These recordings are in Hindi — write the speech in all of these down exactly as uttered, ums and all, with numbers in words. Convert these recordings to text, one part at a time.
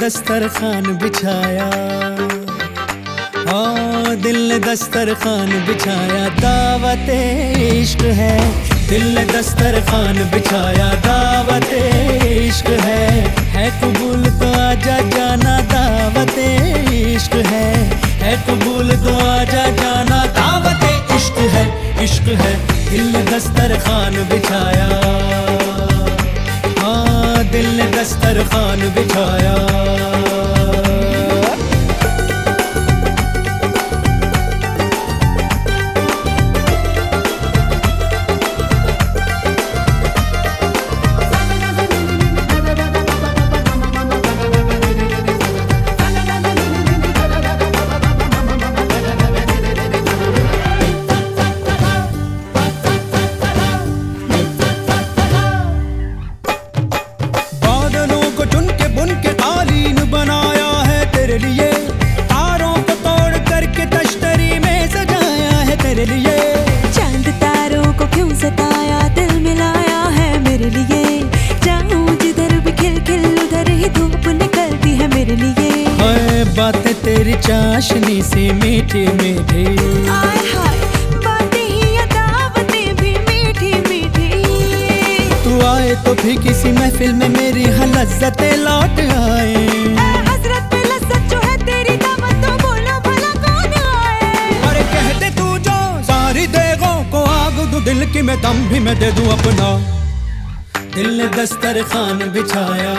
दस्तरखान बिछाया, हाँ दिल ने दस्तरखान बिछाया, दावत इश्क है। दिल ने दस्तरखान बिछाया, दावत इश्क है। है कबूल तो आजा जाना, दावत इश्क है। है कबूल तो आजा जाना, दावत इश्क है, इश्क है। दिल ने दस्तरखान बिछाया, हाँ दिल ने दस्तरखान बिछाया। चांद तारों को क्यों सताया, दिल मिलाया है मेरे लिए। जाऊं जिधर भी खिल खिल उधर ही धूप निकलती है मेरे लिए। हाय बातें तेरी चाशनी सी मीठी मीठी, हाय हाय बातें ही या दावतें भी मीठी मीठी। तू आए तो भी किसी महफिल में मेरी लज्जतें लौट आए। दिल की मैं दम भी मैं दे दूं अपना। दिल ने दस्तरखान बिछाया,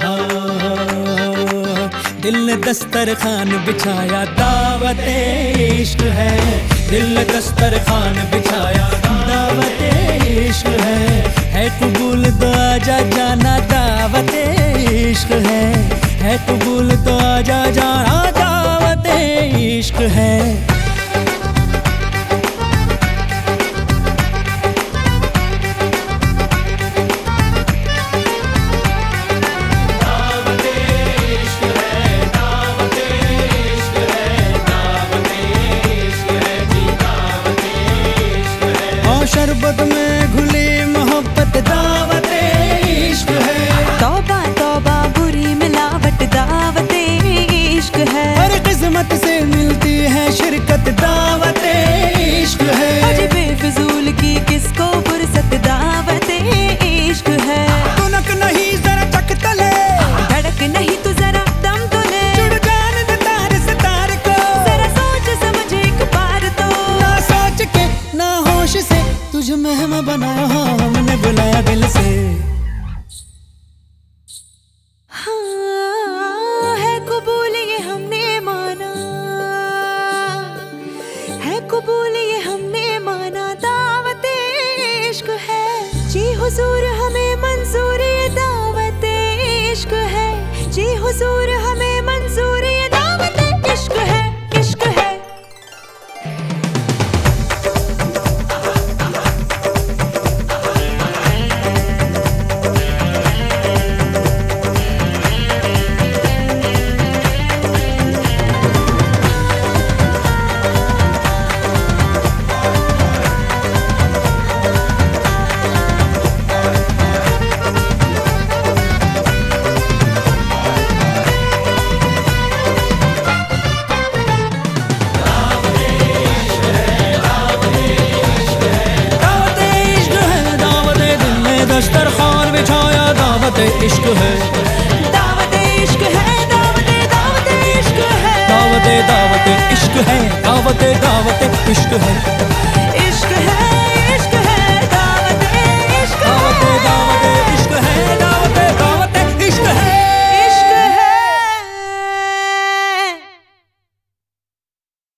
दिल ने दस्तरखान बिछाया, दावत इश्क है। दिल ने दस्तरखान बिछाया, दावत इश्क है। है कबूल तो आजा जाना, दावत इश्क है। है कबूल तो आजा जाना, दावत इश्क है। शरबत में घुली मोहब्बत, दावत इश्क है। तौबा तौबा बुरी मिलावट, दावत इश्क है। हर किस्मत से मिलती है शिरकत, दावत इश्क है। अजी बेफिजूल की किसको फुर्सत, दावत इश्क है। तुनक नहीं जरा चक तले, धड़क नहीं तू जरा दम तो ले। जुड़ जाने दे तार से तार को, जरा सोच समझ एक बार तो। ना सोच के ना होश से तुझे मेहमा बनाया, हाँ हमने बुलाया दिल से। हाँ है कबूल ये हमने माना, है कबूल ये हमने माना, दावत इश्क है। जी हुजूर हमें मंजूर ये दावत इश्क है। जी हुजूर हमें मंजूर ये दावत इश्क है, इश्क है। दस्तरखान बिछाया, दावत इश्क है। दावत इश्क है, दावत दावत इश्क है। दावत दावत इश्क है, दावत दावत इश्क है।